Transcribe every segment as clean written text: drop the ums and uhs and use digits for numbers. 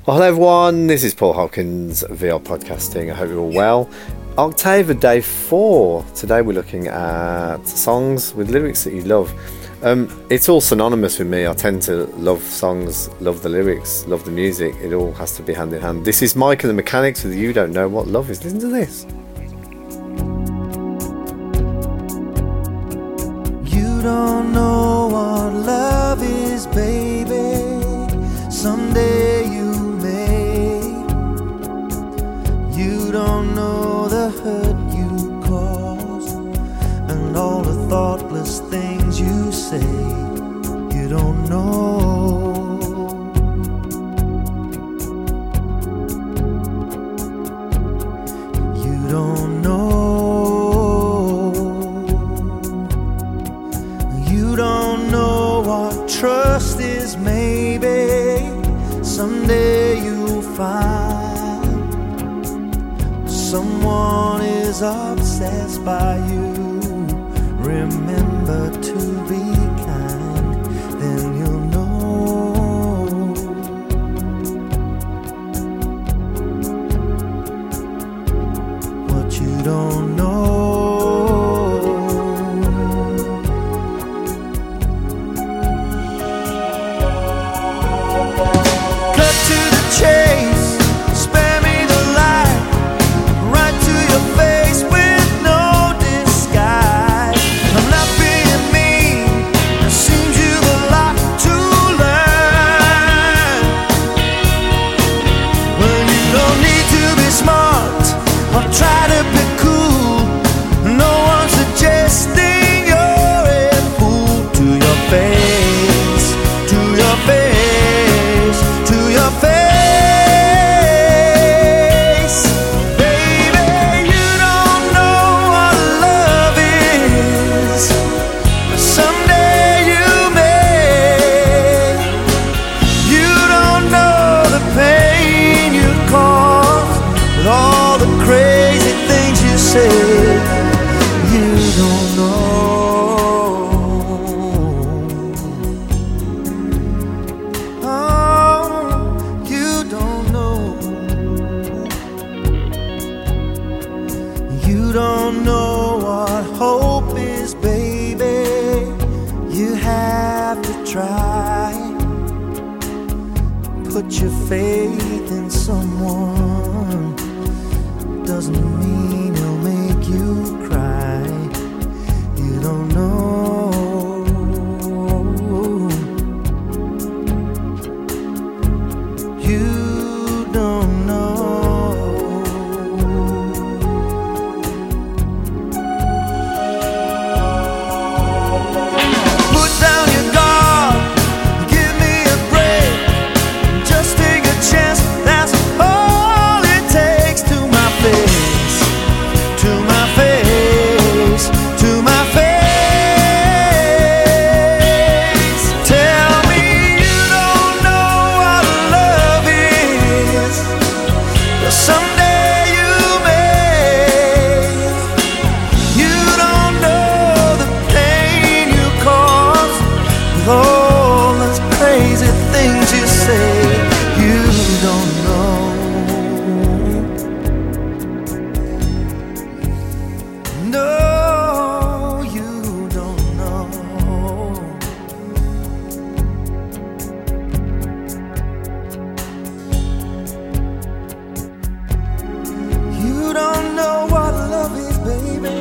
Well, hello everyone, this is Paul Hopkins, VR Podcasting. I hope you're all well. Octave Day 4. Today we're looking at songs with lyrics that you love. It's all synonymous with me. I tend to love songs, love the lyrics, love the music. It all has to be hand in hand. This is Mike and the Mechanics with You Don't Know What Love Is. Listen to this. You don't know what love is, baby. Someday you may. You don't know the hurt you cause and all the thoughtless things you say. You don't know. You don't know. You don't know what trust is, maybe. Someday you'll find someone is obsessed by you. Remember to be kind, then you'll know. What you don't know. Cut to the chase, spare me the light, right to your face with no disguise. I'm not being mean, it seems you've a lot to learn. Well, you don't need to be smart or try to be cool. No one's suggesting you're a fool. To your face, to your face, to your face. Baby, you don't know what love is. Someday you may. You don't know the pain you cause with all the crazy things you say. You don't know. Oh, you don't know. You don't know what hope is, baby. You have to try. Put your faith in someone. Doesn't mean he'll make you cry. You don't know. You don't know. Put down your guard, give me a break. Just take a chance, that's all it takes. To my face, to my face, to my face. Tell me you don't know what love is. But someday you may. You don't know the pain you cause with all those crazy things you say. You don't know. No, you don't know. You don't know what love is, baby.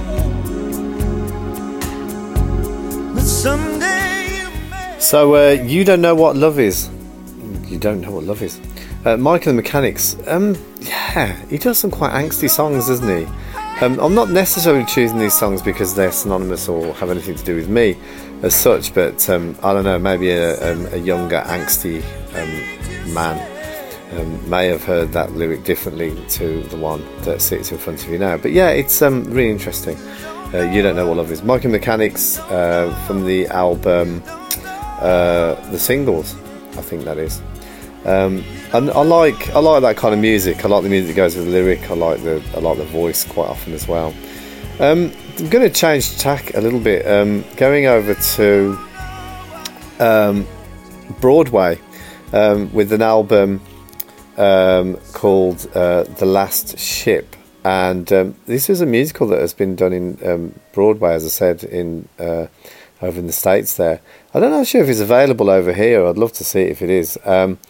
But someday you may. So, you don't know what love is. You don't know what love is. Mike and the Mechanics. Yeah, he does some quite angsty songs, doesn't he? I'm not necessarily choosing these songs because they're synonymous or have anything to do with me as such, but I don't know, maybe a younger angsty man may have heard that lyric differently to the one that sits in front of you now. But yeah, it's really interesting. You Don't Know What Love Is. Mike and Mechanics from the album The Singles, I think that is. And I like that kind of music. I like the music that goes with the lyric. I like the voice quite often as well. I'm going to change tack a little bit, going over to Broadway with an album called The Last Ship. And this is a musical that has been done in Broadway, as I said, in over in the States there. I don't know sure if it's available over here. I'd love to see it if it is.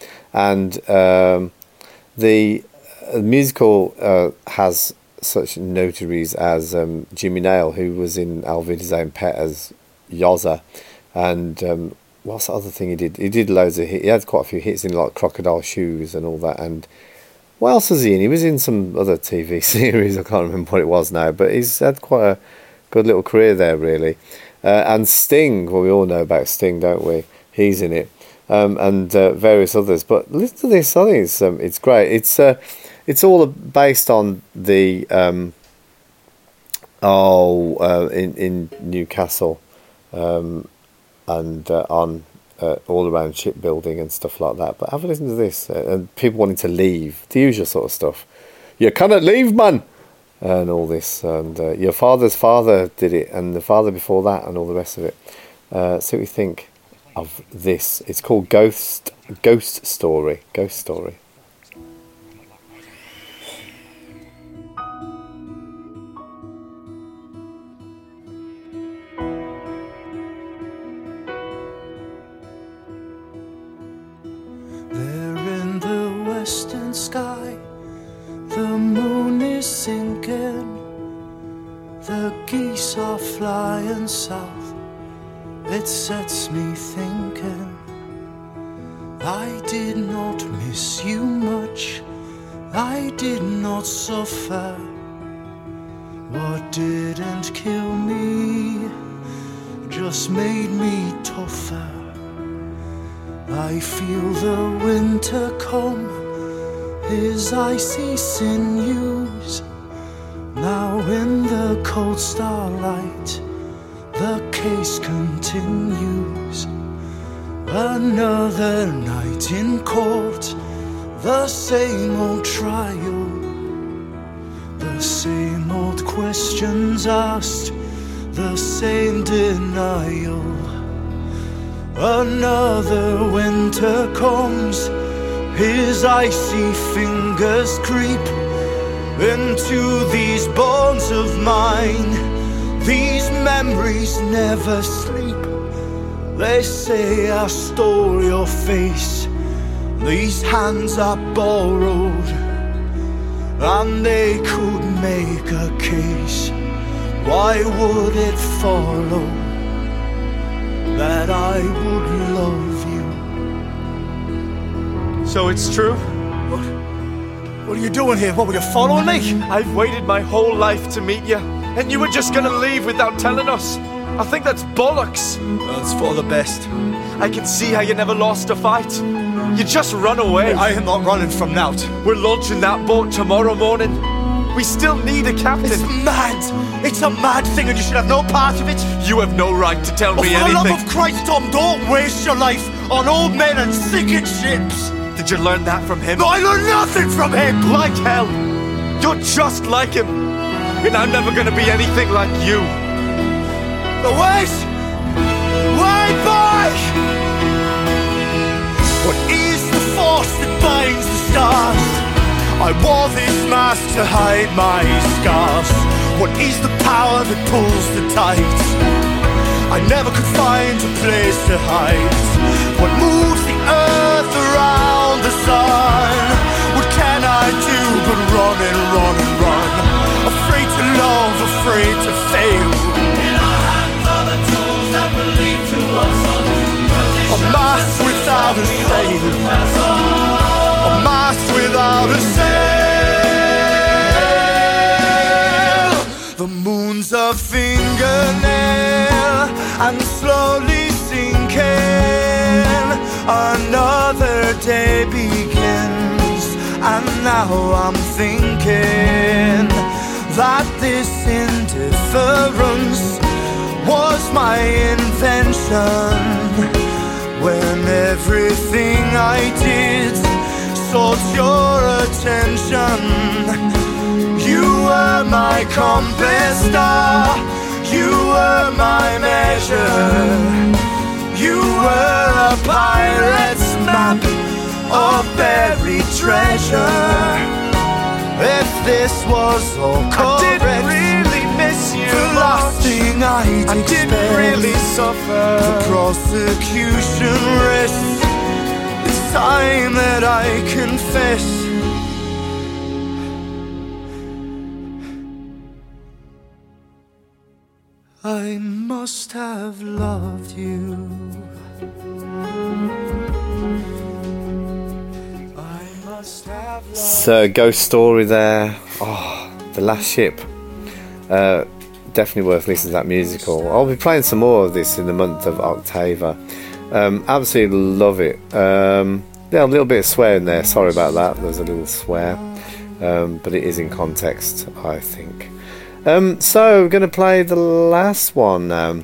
The musical has such notaries as Jimmy Nail, who was in Alvida's Own Pet as Yozza, and what's the other thing he did? He did loads of hits. He had quite a few hits in like Crocodile Shoes and all that. And what else was he in? He was in some other TV series. I can't remember what it was now, but he's had quite a good little career there, really. And Sting, well, we all know about Sting, don't we? He's in it, and various others. But listen to this. I think it's great. It's all based on the in Newcastle, and on all around shipbuilding and stuff like that. But have a listen to this, and people wanting to leave, the usual sort of stuff. You cannot leave, man, and all this, and your father's father did it, and the father before that, and all the rest of it. So we think of this. It's called Ghost Story. Ghost Story. Western sky, the moon is sinking, the geese are flying south. It sets me thinking, I did not miss you much, I did not suffer. What didn't kill me just made me tougher. I feel the winter come, his icy sinews. Now in the cold starlight, the case continues. Another night in court, the same old trial, the same old questions asked, the same denial. Another winter comes, his icy fingers creep into these bones of mine. These memories never sleep. They say I stole your face, these hands are borrowed, and they could make a case. Why would it follow that I would love you? So it's true? What are you doing here? What, were you following me? I've waited my whole life to meet you, and you were just gonna leave without telling us. I think that's bollocks. That's for the best. I can see how you never lost a fight. You just run away. I am not running from Nout. We're launching that boat tomorrow morning. We still need a captain. It's mad. It's a mad thing, and you should have no part of it. You have no right to tell me for anything. For the love of Christ, Tom, don't waste your life on old men and sinking ships. Did you learn that from him? No, I learned nothing from him. Like hell. You're just like him. And I'm never gonna be anything like you. But wait! Wait, boy! What is the force that binds the stars? I wore this mask to hide my scars. What is the power that pulls the tides? I never could find a place to hide. What moves the earth around the sun? What can I do but run and run and run? Afraid to love, afraid to fail. In our hands are the tools that will lead to us. A mast without a sail. A mast without a sail. The moon's a fingernail and slowly sinking. Another day begins, and now I'm thinking that this indifference was my invention. When everything I did sought your attention. You were my compass star, you were my measure. You were a pirate's map of buried treasure. treasure. If this was all correct, I didn't really miss you the last much. thing I'd I didn't really suffer. The prosecution rests. It's time that I confess. I must have loved you. I must have loved So, Ghost Story there. Oh, The Last Ship. Definitely worth listening to that musical. I'll be playing some more of this in the month of October. Absolutely love it. Yeah, a little bit of swearing there. Sorry about that. There's a little swear. But it is in context, I think. So, we're going to play the last one.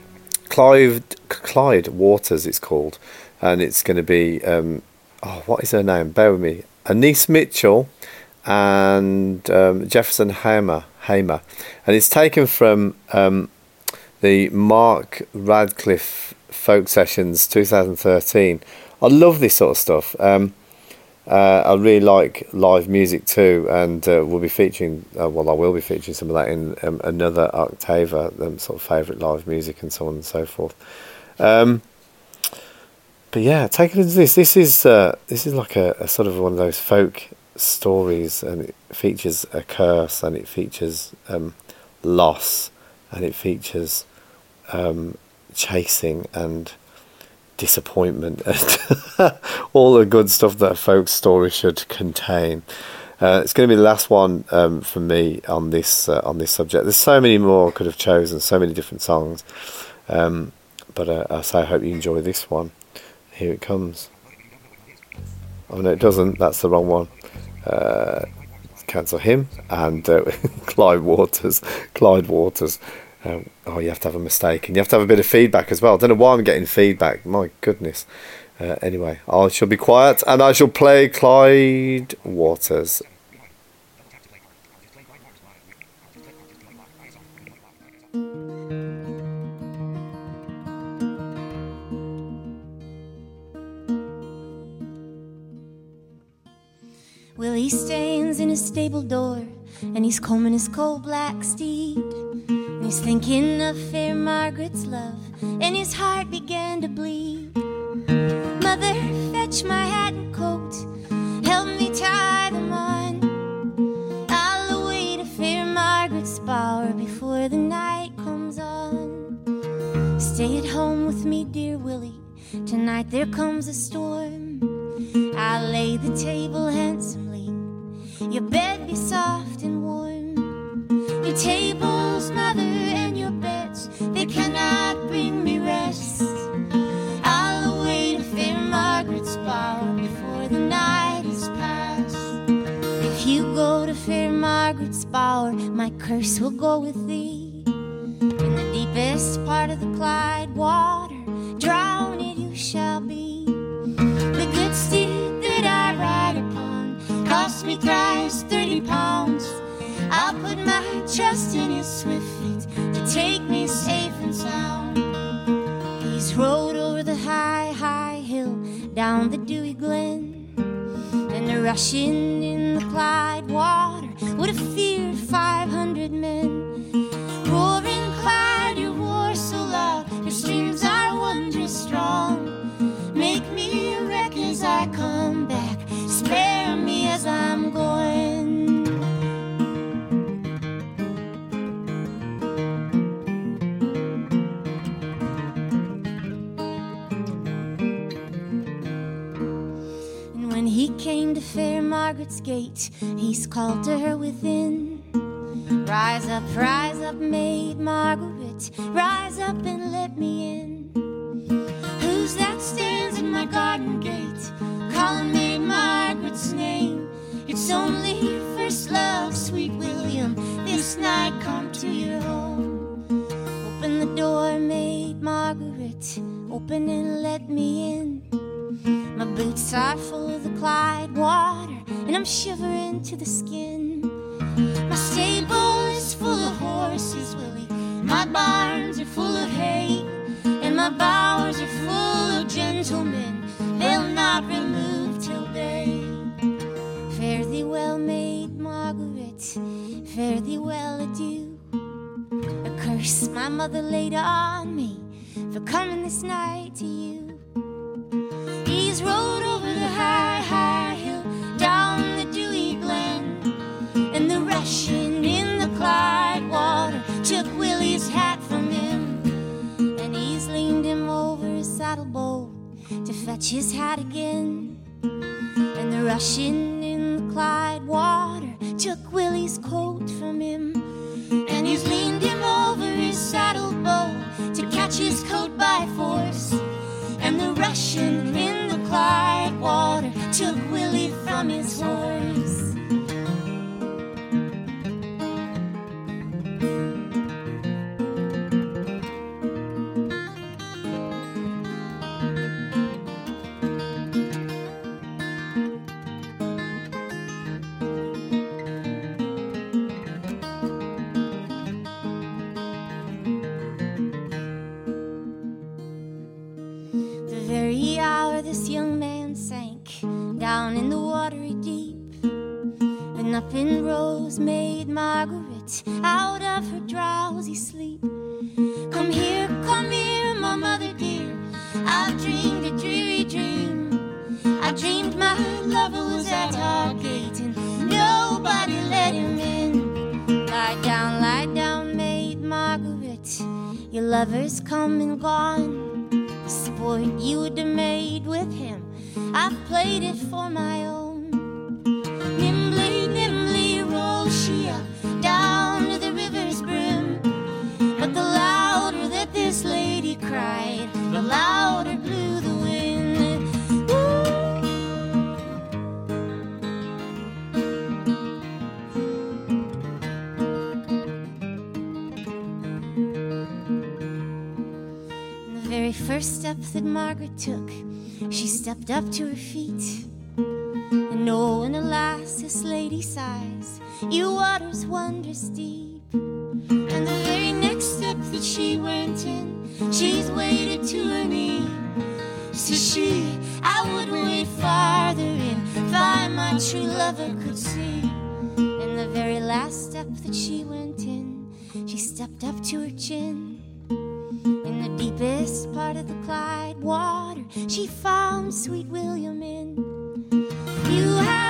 Clyde Waters, it's called. And it's going to be... what is her name? Bear with me. Anise Mitchell and Jefferson Hamer. And it's taken from the Mark Radcliffe Folk Sessions 2013. I love this sort of stuff. I really like live music too, and we'll be featuring, I will be featuring some of that in another October, sort of favourite live music and so on and so forth. But yeah, take it into this. This is like a sort of one of those folk stories, and it features a curse, and it features loss, and it features chasing and disappointment and all the good stuff that a folk story should contain. It's going to be the last one from me on this subject. There's so many more I could have chosen, so many different songs, but I hope you enjoy this one. Here it comes. Oh no, it doesn't. That's the wrong one. Cancel him. And Clyde Waters. You have to have a mistake, and you have to have a bit of feedback as well. I don't know why I'm getting feedback. My goodness. Anyway, I shall be quiet, and I shall play Clyde Waters. Well, he stands in his stable door, and he's combing his coal black steed, and he's thinking of fair Margaret's love, and his heart began to bleed. Mother, fetch my hat and coat, help me tie them on. I'll away to fair Margaret's bower before the night comes on. Stay at home with me, dear Willie, tonight there comes a storm. I'll lay the table handsomely, your bed be soft and warm. Your tables, mother, and your beds, they cannot bring me rest. I'll away to fair Margaret's bower before the night is past. If you go to fair Margaret's bower, my curse will go with thee. In the deepest part of the Clyde water, drowned you shall be. The good steed that I ride upon cost me thrice 30 pounds. I'll put my trust in his swift feet to take me safe and sound. He's rode over the high, high hill, down the dewy glen, and the rushing in the Clyde water would have feared 500 men. Roaring Clyde, your war so loud, your streams are wondrous strong. Make me a wreck as I come back, spare me as I'm going. And when he came to fair Margaret's gate, he's called to her within. Rise up, maid Margaret, rise up and let me in. Who's that stands in my garden gate, calling maid Margaret's name? It's only first love, sweet William, this night come to your home. Open the door, maid Margaret, open and let me in. My boots are full of the Clyde water, and I'm shivering to the skin. My stable is full of horses, Willie, my barns are full of hay, and my bowers are full of gentlemen, they'll not remove till day. mother laid on me for coming this night to you. He's rode over the high, high hill, down the dewy glen, and the rushing in the Clyde water took Willie's hat from him. And he's leaned him over his saddle bow to fetch his hat again. And the rushing in the Clyde water took Willie's coat from him. And he's leaned him over his saddle bow to catch his coat by force. And the rushing in the Clyde water took Willie from his horse. This young man sank down in the watery deep, and up in rose made Margaret out of her drowsy sleep. Come here, my mother dear, I've dreamed a dreary dream. I dreamed my lover was at our gate and nobody let him in. Lie down, maid Margaret, your lover's come and gone. The sport you would have made with him, I've played it for my own. Nimbly, nimbly rolled she up down to the river's brim, but the louder that this lady cried, the louder blew the wind. The very first step that Margaret took, she stepped up to her feet. And oh, and alas, this lady sighs, your water's wondrous deep. And the very next step that she went in, she's waded to her knee. Says she, I would wade farther in if I my true lover could see. And the very last step that she went in, she stepped up to her chin. In the deepest part of the Clyde water, she found sweet William in. You have